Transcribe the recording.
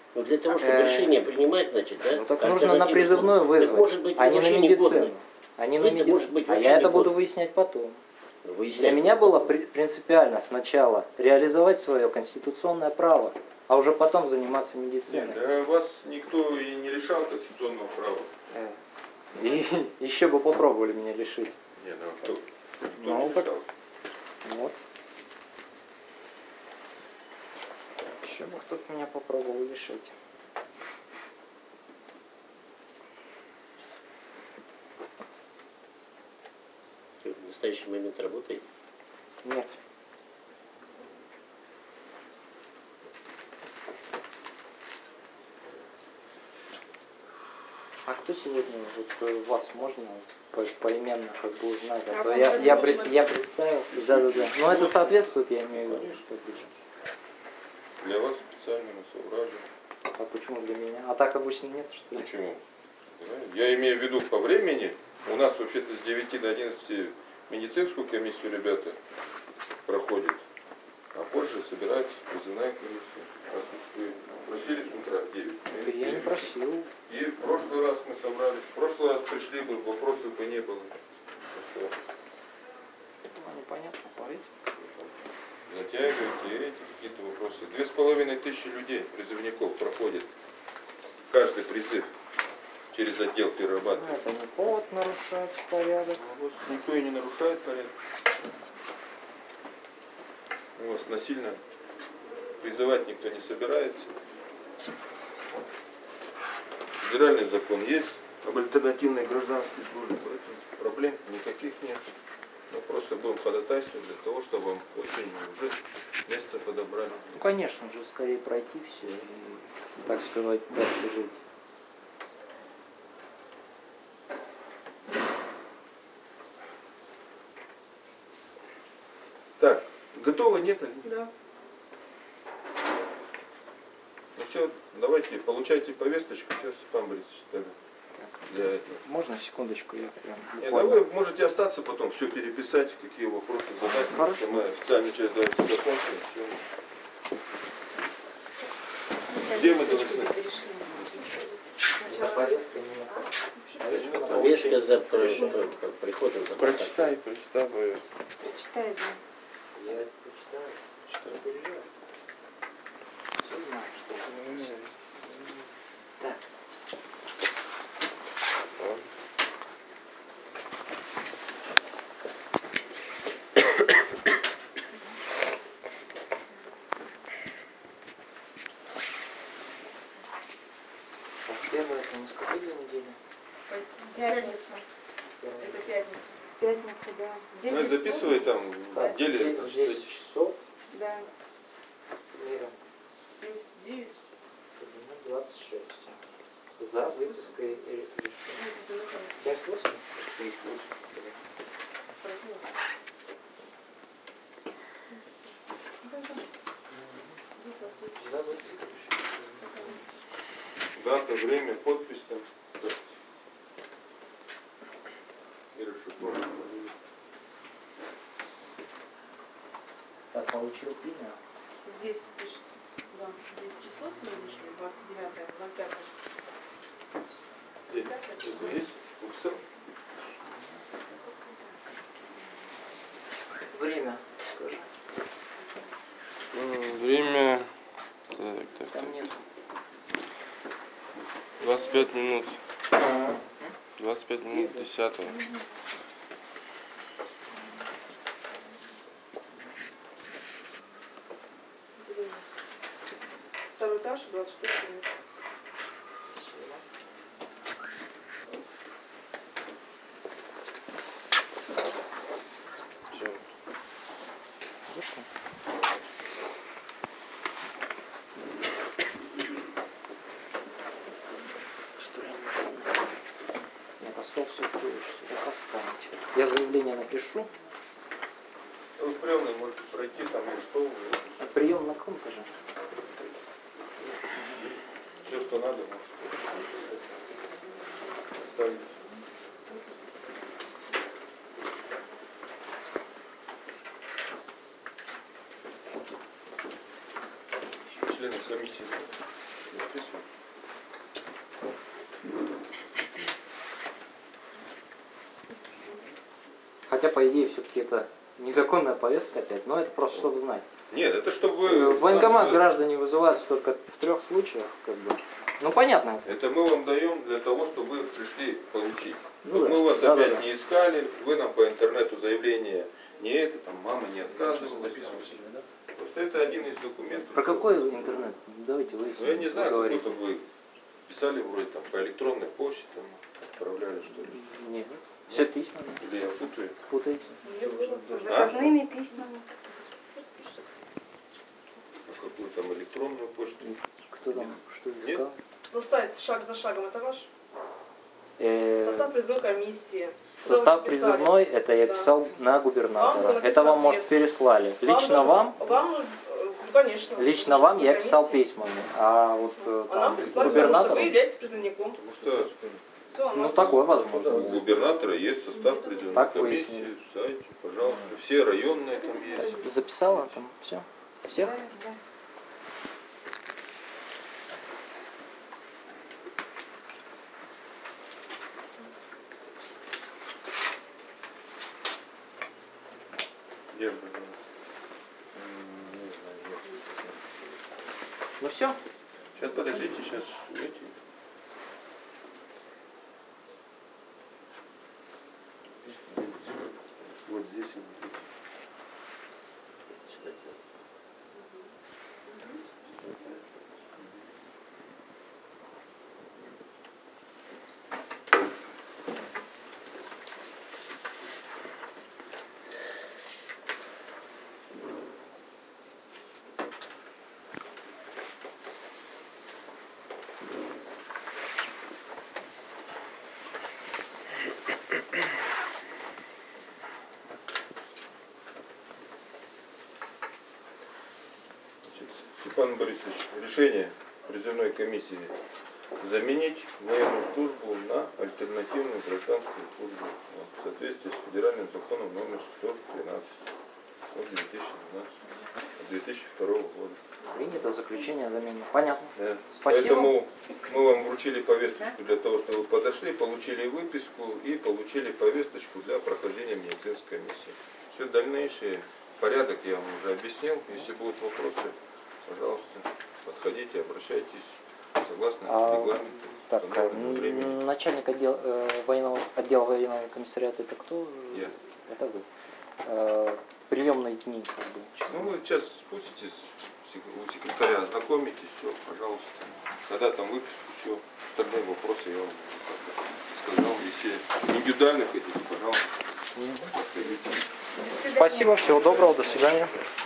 Но для того, чтобы решение принимать, значит, да? Ну так нужно на призывную вызвать, может быть, а не на медицину. А я это буду выяснять потом. Выяснять. Для меня было принципиально сначала реализовать свое конституционное право, а уже потом заниматься медициной. Нет, да вас никто и не лишал конституционного права. И еще бы попробовали меня лишить. Нет, ну кто Ну, не так- лишал? Вот. Еще бы кто-то меня попробовал лишить. В настоящий момент работает. Нет. А кто сегодня, вот вас можно поименно как бы узнать? А то я представился, да. Но это соответствует, я имею в виду. Конечно. Для вас специально мы собрали. А почему для меня? А так обычно нет, что ли? Почему? Я имею в виду по времени. У нас вообще-то с 9 до 11 медицинскую комиссию ребята проходят. А позже собирается призывная комиссия. Раз уж вы просили с утра в 9. Я не просил. И в прошлый раз мы собрались. В прошлый раз пришли бы, вопросов бы не было. Просто Непонятно, повестка. затягиваете эти какие-то вопросы. 2500 людей, призывников, проходит каждый призыв через отдел перерабатывания. Это не повод нарушать порядок. Никто и не нарушает порядок. Вас насильно призывать никто не собирается. Федеральный закон есть об альтернативной гражданской службе, поэтому проблем никаких нет. Мы просто будем ходатайствовать для того, чтобы вам осенью уже место подобрали. Ну, конечно, уже скорее пройти все и, так сказать, дальше жить. Так, готово, нет? Да. Ну все, давайте, получайте повесточку, все, Степан Борисович, тогда. Для этого. Можно секундочку, я прям Нет, да вы можете остаться потом, все переписать, какие вопросы задать. Хорошо. Мы официальную часть давайте закончим. Все. Где мы должны? Повестка не Повестка за приходом за Прочитай повестку. Прочитай, да. Я почитаю. Что не переживай. Все знаю, что так. Первое, это на какой день недели? Пятница. Это пятница. Пятница, да. Ну и записывай там в деле. 10 часов. Да. Мира. 79. 26. За выпиской решения. 78? За выпиской решения. Дата, время, подпись там. Ира Шипова. Так, получил имя. Здесь пишет. Да, 10 число сегодняшнее, 29-05. Это есть? Упсел? Время, скажи. Время. Так. Там нет. 25 минут. 25 минут 10. Второй этаж, 24 минут. Чем? Вышли? Нет, а стол все так оставить. Я заявление напишу. Вы в приемной можете пройти, там и стол. А прием на каком этаже? Все, что надо, можете ставить. Члены комиссии. подписывать. Хотя, по идее, все-таки это незаконная повестка опять, но это просто чтобы знать. Нет, это чтобы вы... В военкомат граждане вызываются только в 3 случаях, как бы. Ну понятно. Это мы вам даем для того, чтобы вы пришли получить. Ну Чтобы да. мы вас Да, опять да, да. не искали, вы нам по интернету заявление не это, там мама не отказывалась. Просто это один из документов. Про какой интернет? Давайте выясним. Ну я не знаю, Говорите. какой-то вы писали вроде там по электронной почте там, отправляли что ли. Нет. Все письма, да. Или я путаю. Путаете. Мне было. Заказными письмами. А какую там электронную почту? Кто там что Нет? искал? Ну, сайт «Шаг за шагом» это ваш? Состав призывной комиссии. Состав Что вы писали? призывной, это я Да. писал на губернатора. Вам было Это вам, написано может, ответ. переслали. Лично вам? Вам, конечно. Лично вам я писал Комиссия. письмами. А вот А нам там, прислали, потому что губернатору, вы являетесь призывником. Потому что Все, ну такое возможно. у губернатора есть состав призывной Так комиссии выяснили. в сайте, пожалуйста. Все районные там есть. Записала там все? Всех? Да. Где вы? Ну все. Сейчас подождите, сейчас эти. Вот здесь вот. Сюда делать. Значит, Степан Борисович, решение призывной комиссии заменить военную службу на альтернативную гражданскую службу в соответствии с федеральным законом номер 613 от 2002 года. Принято заключение о замене. Понятно. Да. Спасибо. Поэтому мы вам вручили повесточку для того, чтобы вы подошли, получили выписку и получили повесточку для прохождения медицинской комиссии. Все дальнейшее порядок я вам уже объяснил. Если будут вопросы, пожалуйста, подходите, обращайтесь согласно регламенту. Так, установленного времени. начальник отдела военного комиссариата это кто? Я. Это вы. Приемные дни. Как бы, часы. Ну, вы сейчас спуститесь у секретаря, ознакомитесь, все, пожалуйста. Когда там выписку, все. Остальные вопросы я вам сказал. Если индивидуально хотите, пожалуйста, подходите. Спасибо, всего доброго, до свидания.